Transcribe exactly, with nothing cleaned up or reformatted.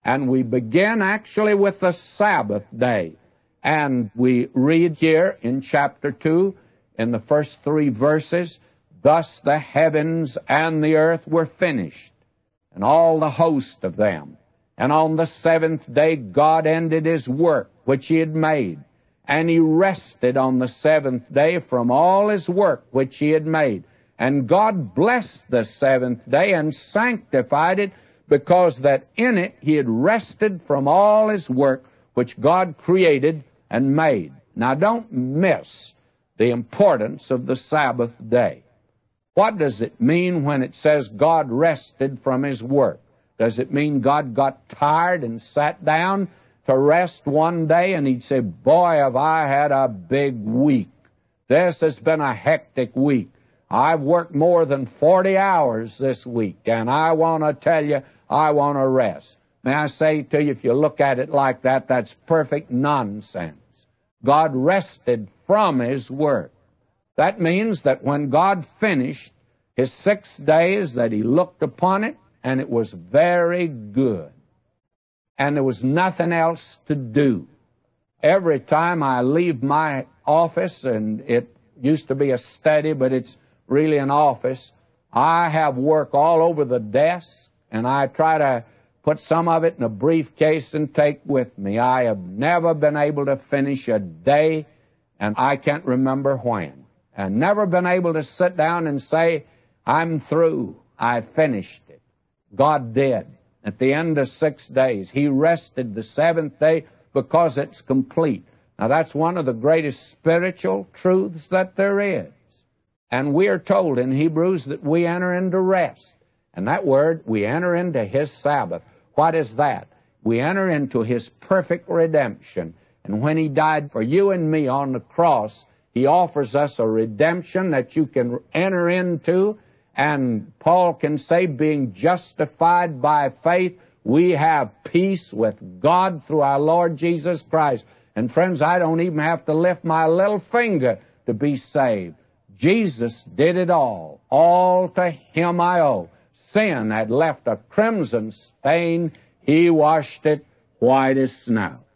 And we begin actually with the Sabbath day. And we read here in chapter two, in the first three verses, "Thus the heavens and the earth were finished, and all the host of them. And on the seventh day God ended his work which he had made, and he rested on the seventh day from all his work which he had made. And God blessed the seventh day and sanctified it, because that in it he had rested from all his work which God created and made." Now don't miss the importance of the Sabbath day. What does it mean when it says God rested from his work? Does it mean God got tired and sat down to rest one day and he'd say, "Boy, have I had a big week. This has been a hectic week. I've worked more than forty hours this week, and I want to tell you, I want to rest." May I say to you, if you look at it like that, that's perfect nonsense. God rested from his work. That means that when God finished his six days, that he looked upon it, and it was very good. And there was nothing else to do. Every time I leave my office, and it used to be a study, but it's really an office, I have work all over the desk, and I try to put some of it in a briefcase and take with me. I have never been able to finish a day, and I can't remember when. I've never been able to sit down and say, "I'm through. I finished it." God did. At the end of six days, he rested the seventh day because it's complete. Now, that's one of the greatest spiritual truths that there is. And we are told in Hebrews that we enter into rest. And that word, we enter into his Sabbath. What is that? We enter into his perfect redemption. And when he died for you and me on the cross, he offers us a redemption that you can enter into. And Paul can say, being justified by faith, we have peace with God through our Lord Jesus Christ. And friends, I don't even have to lift my little finger to be saved. Jesus did it all. All to him I owe. Sin had left a crimson stain. He washed it white as snow.